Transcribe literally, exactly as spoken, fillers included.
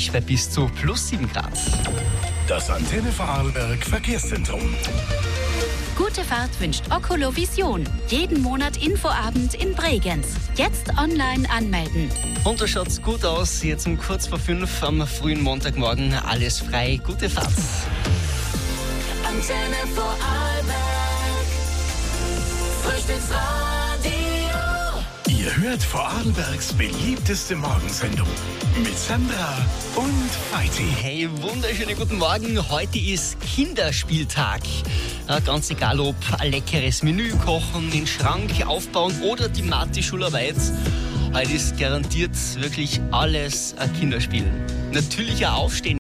sonnig bei bis zu plus sieben Grad. Das Antenne Vorarlberg Verkehrszentrum. Gute Fahrt wünscht Oculovision. Jeden Monat Infoabend in Bregenz. Jetzt online anmelden. Und da schaut's gut aus. Jetzt um kurz vor fünf am frühen Montagmorgen. Alles frei. Gute Fahrt. Antenne Vorarlberg. Frühstücksradio. Ihr hört Vorarlbergs beliebteste Morgensendung mit Sandra und Feiti. Hey, wunderschönen guten Morgen. Heute ist Kinderspieltag. Ja, ganz egal, ob ein leckeres Menü kochen, den Schrank aufbauen oder die Mathe-Schularbeit. Heute ist garantiert wirklich alles ein Kinderspiel. Natürlich auch aufstehen.